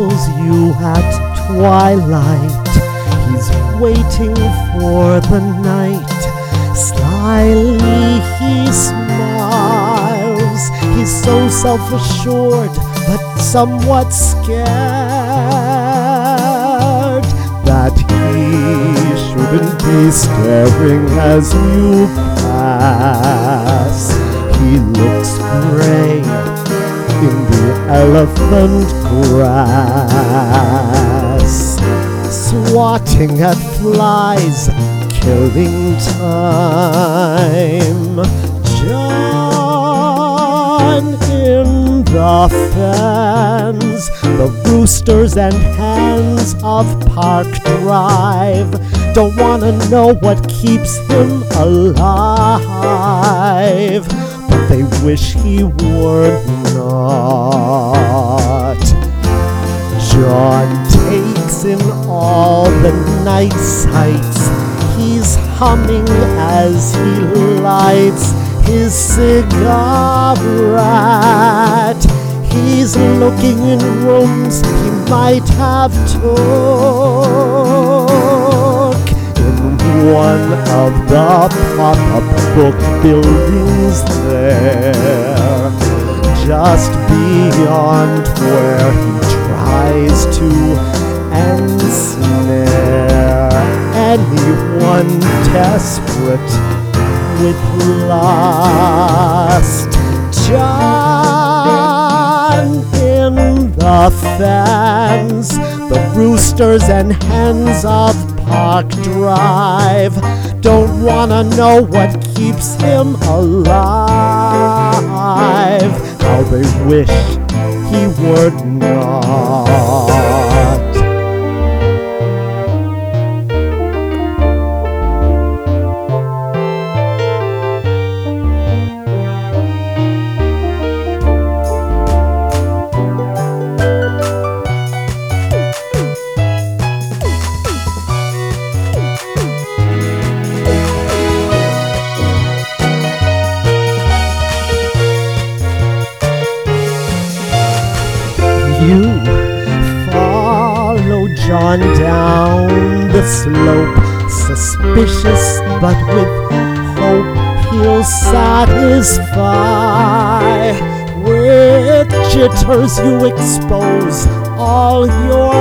calls you at twilight. He's waiting for the night. Slyly he smiles. He's so self-assured, but somewhat scared that he shouldn't be staring as you pass. He looks gray in the elephant grass, swatting at flies, killing time. John in the fens, the roosters and hens of Park Drive don't wanna know what keeps him alive, but they wish he were not. John takes in all the night sights. He's humming as he lights his cigarette. He's looking in rooms he might have took in one of the pop-up book buildings there, just beyond where he tries to ensnare anyone desperate with lust. John in the fens, the roosters and hens of Park Drive don't wanna know what keeps him alive. How they wish he were not. You follow John down the slope, suspicious but with hope he'll satisfy. With jitters you expose all your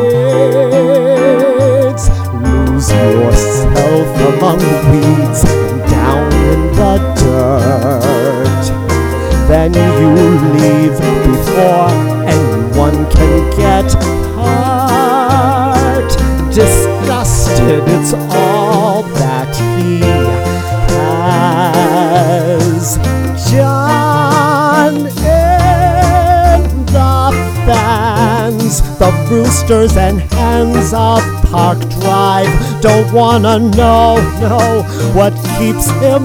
needs, lose yourself among weeds and down in the dirt. Then you leave before anyone can get hurt. Disgusted, it's all that he has. John in the fens, the roosters and hens of Park Drive don't wanna know what keeps him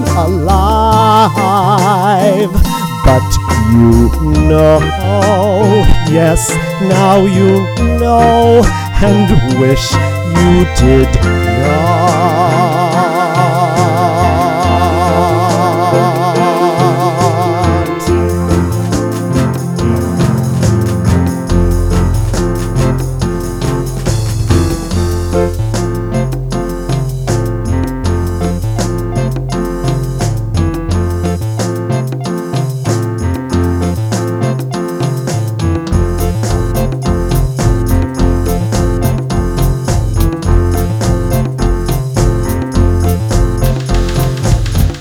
alive. But you know, yes, now you know, and wish you did not.